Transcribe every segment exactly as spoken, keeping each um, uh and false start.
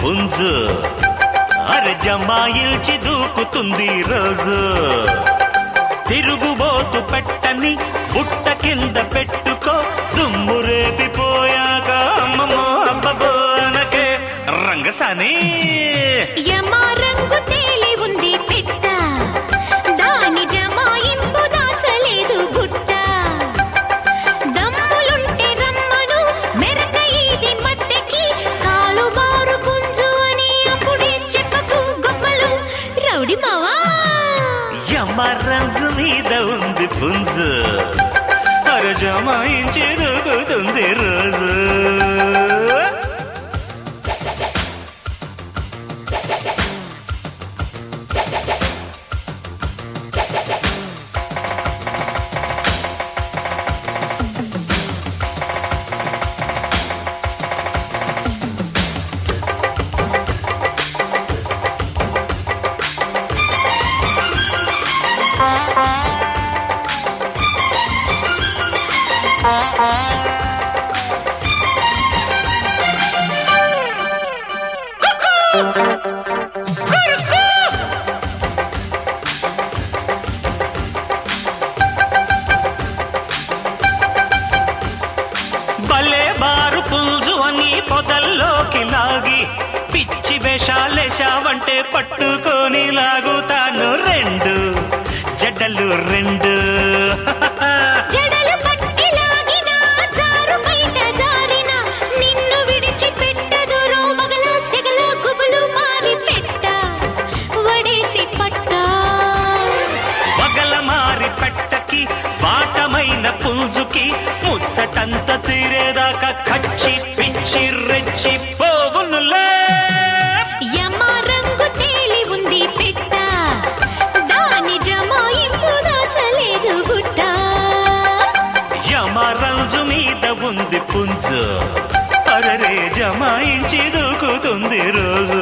పుంజు అరె జమాయిల్చి దూకుతుంది రోజు తిరుగుబోతు పెట్టని బుట్ట కింద పెట్టుకో దుమ్ము రేపిపోయాక అమ్మమ్మో అబ్బబో అనకే రంగసాని యమా రంగు తేలి ఉంది పిట్ట దాని జమాయింపు దాచలేదు గుట్ట దమ్ములుంటే రమ్మను మెరక ఇది మత్తెకి కాలు మారు పుంజు అని అప్పుడే చెప్పకు గొప్పలు రౌడి మావా యమ రంజు మీద ఉంది పుంజు అర జమాయించి దూకుతుంది రోజు భలే బారు పుంజు అని పొదల్లోకి లాగి పిచ్చి వేషాలేశావంటే పట్టుకొని లాగుతాను రెండు జడ్డలు రెండు జడలు పట్టి లాగిన జారు బయట జారిన నిన్ను విడిచి పెట్టదు రోమగల సెగల గుబులు మారి పెట్ట వడేసి పట్ట వగల మారి పెట్టకి వాటమైన పుంజుకి ముచ్చటంత తీరేదాకా కచ్చి పిచ్చి రెచ్చి పోవునులే యమా రంగు తేలి ఉంది పిట్ట దాని జమాయింపు దాచలేదు గుట్ట యమ రంజు మీద ఉంది పుంజు అరరే జమాయించి దూకుతుంది రోజు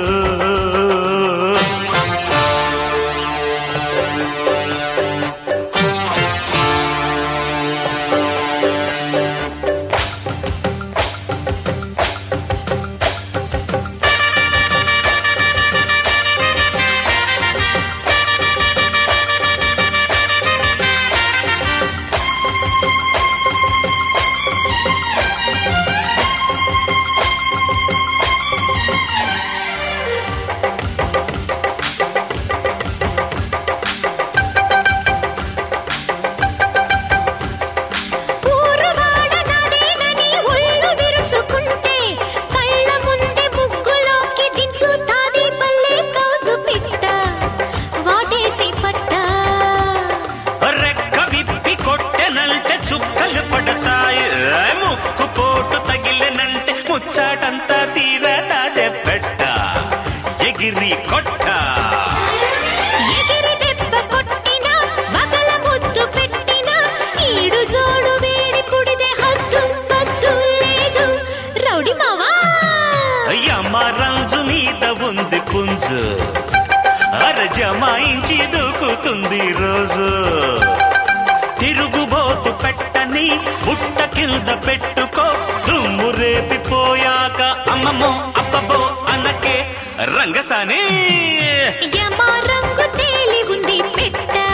ఊరువాడ నాదేనని ఒళ్ళు విరుచుకుంటే కళ్ళ ముందే ముగ్గులోకి దించుతాది పల్లె కౌసు పిట్ట వాటేసి పట్ట రెక్క విప్పి కొట్టెనంటే చుక్కలు పడతాయి ముక్కు పోటు తగిలినంటే ముచ్చాటంతా తీరతాదే పెట్ట ఎగిరి కొట్ట ఎగిరి దెబ్బ కొట్టిన మగల ముద్దు పెట్టిన ఈడు జోడు వేడి పుడిదే హద్దు పద్దు లేదు రౌడి మావా యమ రంజు మీద ఉంది పుంజు అర జమాయించి దూకుతుంది రోజు తిరుగుబోతు పెట్టని బుట్ట కింద పెట్టుకో దుమ్ము రేపిపోయాక అమ్మమ్మో అబ్బబో అనకే రంగసాని యమా రంగు తేలి ఉంది పెట్ట